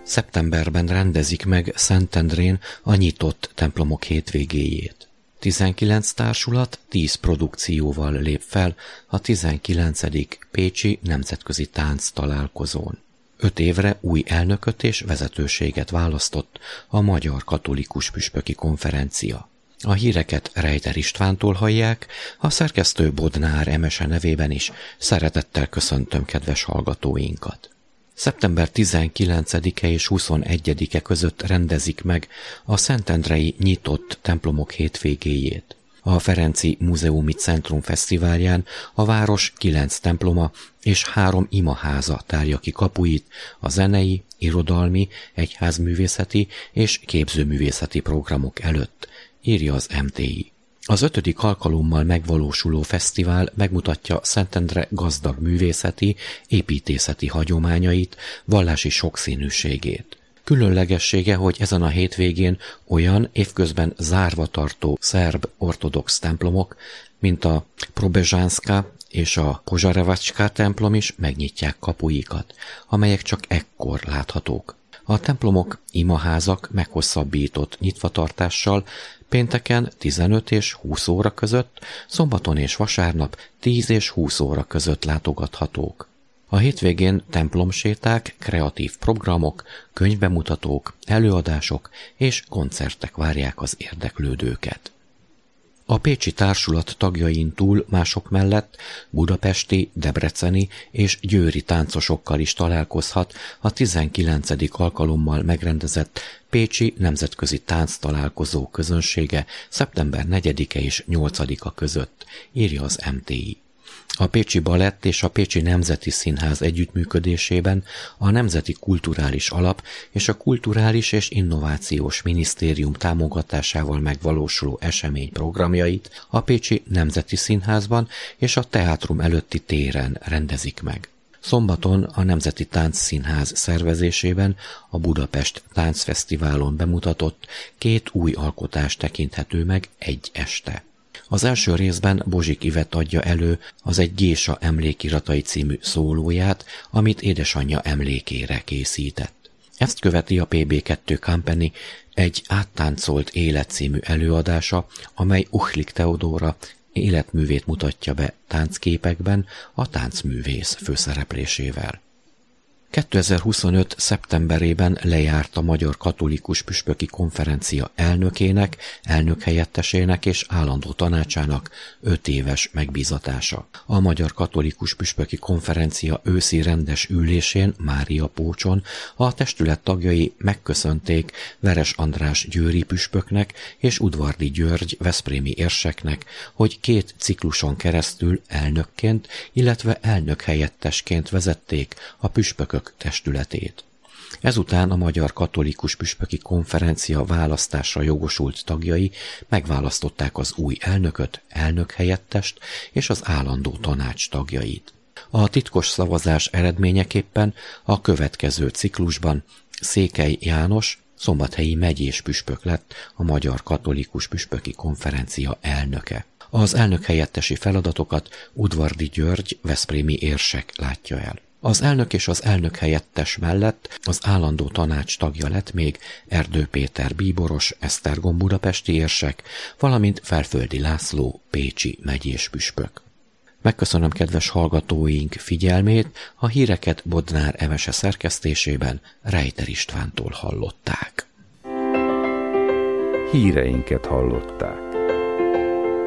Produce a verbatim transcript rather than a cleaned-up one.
Szeptemberben rendezik meg Szentendrén a nyitott templomok hétvégéjét. tizenkilenc társulat tíz produkcióval lép fel a tizenkilencedik Pécsi Nemzetközi Tánc Találkozón. Öt évre új elnököt és vezetőséget választott a Magyar Katolikus Püspöki Konferencia. A híreket Rejter Istvántól hallják, a szerkesztő Bodnár Emese nevében is szeretettel köszöntöm kedves hallgatóinkat. Szeptember tizenkilencedike és huszonegyedike között rendezik meg a szentendrei nyitott templomok hétvégéjét. A Ferenci Múzeumi Centrum Fesztiválján a város kilenc temploma és három imaháza tárja ki kapuit a zenei, irodalmi, egyházművészeti és képzőművészeti programok előtt, írja az em té i. Az ötödik alkalommal megvalósuló fesztivál megmutatja Szentendre gazdag művészeti, építészeti hagyományait, vallási sokszínűségét. Különlegessége, hogy ezen a hétvégén olyan évközben zárva tartó szerb ortodox templomok, mint a Probezsánszka és a Požarevačka templom is megnyitják kapuikat, amelyek csak ekkor láthatók. A templomok, imaházak meghosszabbított nyitvatartással pénteken tizenöt és húsz óra között, szombaton és vasárnap tíz és húsz óra között látogathatók. A hétvégén templomséták, kreatív programok, könyvbemutatók, előadások és koncertek várják az érdeklődőket. A pécsi társulat tagjain túl mások mellett budapesti, debreceni és győri táncosokkal is találkozhat a tizenkilencedik alkalommal megrendezett Pécsi Nemzetközi Tánc Találkozó közönsége szeptember negyedike és nyolcadika között, írja az em té i. A Pécsi Balett és a Pécsi Nemzeti Színház együttműködésében a Nemzeti Kulturális Alap és a Kulturális és Innovációs Minisztérium támogatásával megvalósuló esemény programjait a Pécsi Nemzeti Színházban és a teátrum előtti téren rendezik meg. Szombaton a Nemzeti Táncszínház szervezésében a Budapest Táncfesztiválon bemutatott két új alkotás tekinthető meg egy este. Az első részben Bozsik Ivett adja elő az Egy gésa emlékiratai című szólóját, amit édesanyja emlékére készített. Ezt követi a pé bé kettő Company Egy áttáncolt élet című előadása, amely Uchlik Teodóra életművét mutatja be táncképekben a táncművész főszereplésével. kétezer-huszonöt. szeptemberében lejárt a Magyar Katolikus Püspöki Konferencia elnökének, elnökhelyettesének és állandó tanácsának öt éves megbízatása. A Magyar Katolikus Püspöki Konferencia őszi rendes ülésén Máriapócson a testület tagjai megköszönték Veres András győri püspöknek és Udvardi György veszprémi érseknek, hogy két cikluson keresztül elnökként, illetve elnökhelyettesként vezették a püspökök testületét. Ezután a Magyar Katolikus Püspöki Konferencia választásra jogosult tagjai megválasztották az új elnököt, elnökhelyettest és az állandó tanács tagjait. A titkos szavazás eredményeképpen a következő ciklusban Székely János szombathelyi megyés püspök lett a Magyar Katolikus Püspöki Konferencia elnöke. Az elnökhelyettesi feladatokat Udvardi György veszprémi érsek látja el. Az elnök és az elnök helyettes mellett az állandó tanács tagja lett még Erdő Péter bíboros, Esztergom budapesti érsek, valamint Felföldi László pécsi megyés püspök. Megköszönöm kedves hallgatóink figyelmét, a híreket Bodnár Emese szerkesztésében Rejter Istvántól hallották. Híreinket hallották.